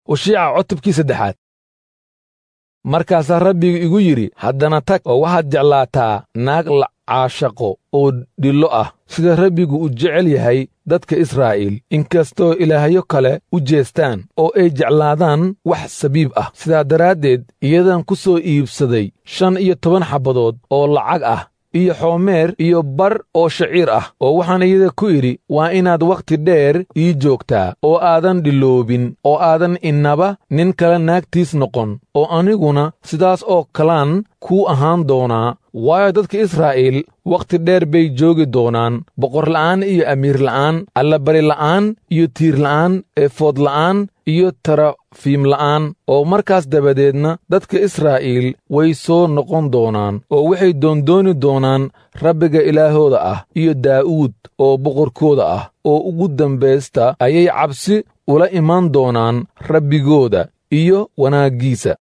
Hosheeca cutubkii 3. Markaasaa Rabbigu igu yidhi, haddana tag oo waxaad jeclaataa naag la caashaqo oo dhillo ah, sida Rabbigu u jecel yahay dadka Israa'iil, inkastoo ilaahyo kale u jeestaan oo ay jeclaadaan wax sabiib ah. Sidaa daraaddeed iyadan ku soo iibsaday 15 xabbadood oo lacag ah, iyo xoomeer iyo bar oo shaciir ah, oo waxaan iyada ku idhi, waa inaad wakhti dheer ii joogtaa oo aadan dhiloobin, oo aadan innaba nin kale naagtiis noqon, oo aniguna sidaas oo kalaan kuu ahaan doonaa. Waayo dadka Israa'iil wakhti dheer bay joogi doonaan boqor la'aan iyo amiir la'aan, allabari la'aan iyo tiir la'aan, eefood la'aan iyo tarafiim la'aan. Oo markaas dabadeedna dadka Israa'iil way soo noqon doonaan, oo waxay doondooni doonaan Rabbiga ilaahooda ah iyo Daa'uud oo boqorkooda ah, oo ugu dambaysta ayay cabsi ula iman doonaan Rabbigooda iyo wanaaggiisa.